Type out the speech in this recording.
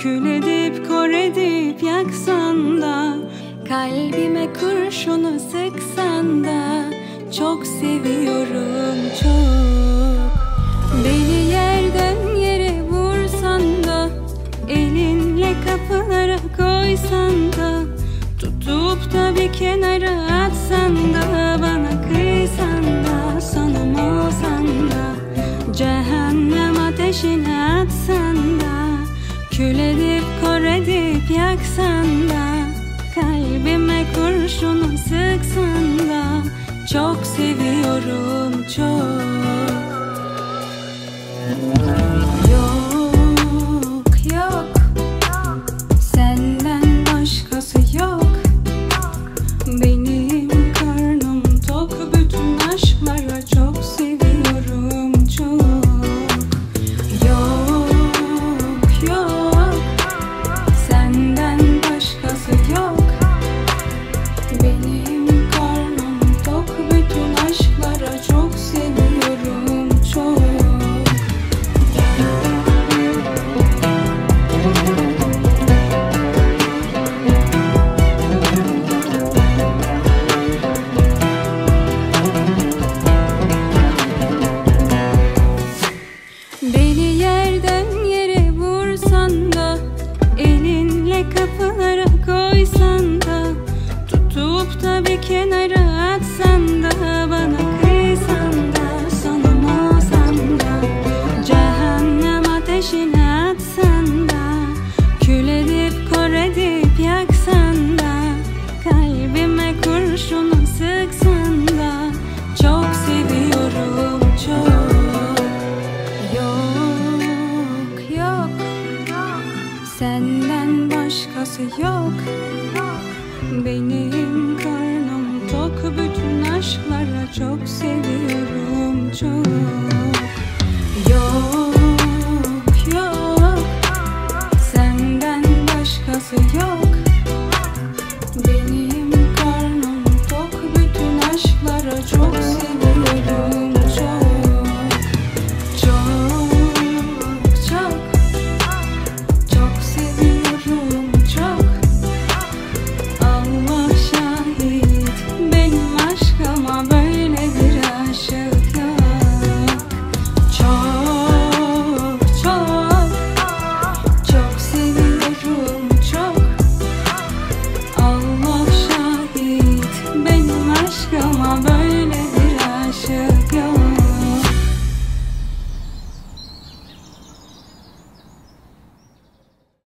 Kül edip kor edip yaksan da, kalbime kurşunu sıksan da, çok seviyorum çok. Beni yerden yere vursan da, elinle kapılara koysan da, tutup da bir kenara atsan da, bana kıysan da, sonum olsan da, cehennem ateşine atsan da, kül edip kor edip yaksan da, kalbime kurşunu sıksan da, çok seviyorum çok. Yok yok, senden başkası yok. Benim karnım tok, bütün aşklara çok seviyorum çok. Yok yok, senden başkası yok. Benim karnım tok, bütün aşklara çok seviyorum çok. Beni yerden yere vursan da, elinle kapılara koysan da, tutup da bir kenara atsan da, bana kıysan da, sonum olsan da, cehennem ateşine atsan da, kül edip kor edip yaksan da, kalbime kurşunu sıksan da, çok seviyorum çok. Yok yok, senden başkası yok. Benim karnım tok, bütün aşklara çok seviyorum çok.